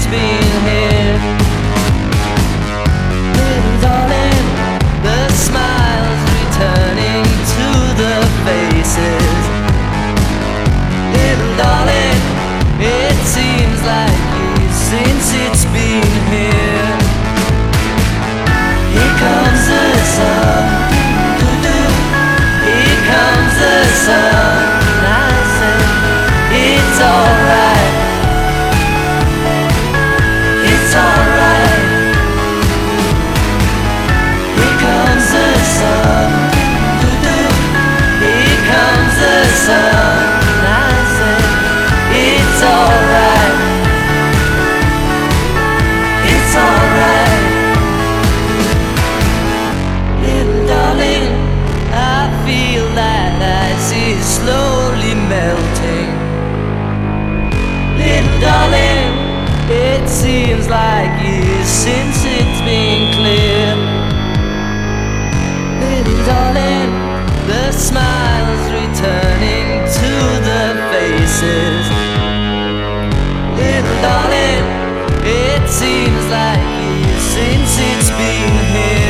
been here. Little darling, the smiles returning to the faces. Little darling, it seems like years since it's been here. Here comes the sun, doo-doo. Here comes the sun. I say it's alright. It's alright. Here comes the sun, doo-doo. Here comes the sun. I say it's alright. It's alright. Little darling, I feel that ice is slowly melting. Little darling, it seems like years since it's been clear. Little darling, the smiles returning to the faces. Little darling, it seems like years since it's been here.